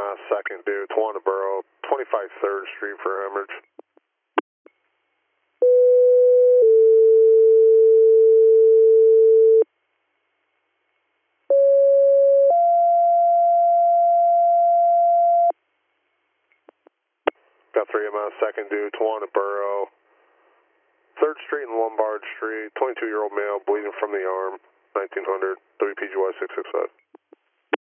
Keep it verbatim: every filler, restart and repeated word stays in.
uh, second due, Tawana Borough, twenty-five third Street for hemorrhage. Got three M S, second due, Tawana Borough, third Street and Lombard Street, twenty-two year old male, bleeding from the arm, nineteen hundred, W P G Y six six five.